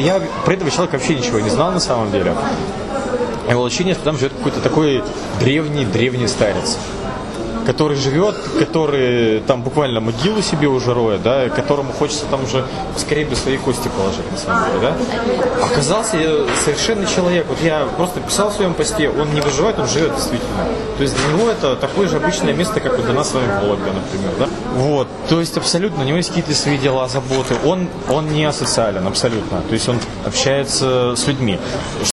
я про этого человека вообще ничего не знал на самом деле. И ощущение, что там живет какой-то такой древний старец, который живет, который там буквально могилу себе уже роет, да, которому хочется там уже скорее бы свои кости положить, на самом деле, да. Оказался совершенный человек. Вот я просто писал в своем посте, он не выживает, он живет действительно. То есть для него это такое же обычное место, как и для нас с вами Вологда, например, да. Вот, то есть абсолютно, у него есть какие-то свои дела, заботы. Он не асоциален, абсолютно. То есть он общается с людьми.